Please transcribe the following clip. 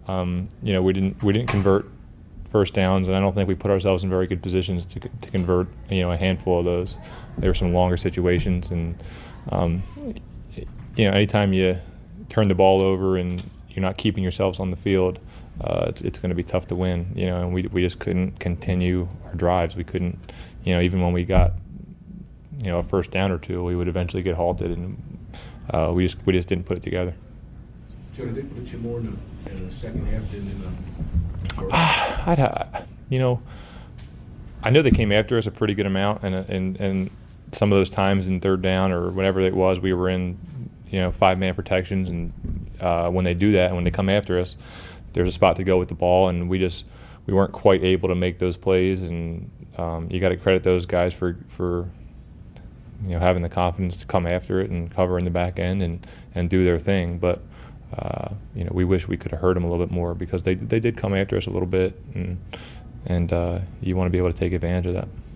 We didn't convert first downs, and I don't think we put ourselves in very good positions to convert a handful of those. There were some longer situations, and anytime you turn the ball over and you're not keeping yourselves on the field, it's going to be tough to win. And we just couldn't continue our drives. We couldn't, even when we got a first down or two, we would eventually get halted, and we just didn't put it together. So did it put you more in the second half than in the first? I know they came after us a pretty good amount, and some of those times in third down or whatever it was, we were in 5-man protections, and when they do that and when they come after us, there's a spot to go with the ball, and we weren't quite able to make those plays, and you got to credit those guys for having the confidence to come after it and cover in the back end and do their thing. But we wish we could have hurt them a little bit more, because they did come after us a little bit, and you want to be able to take advantage of that.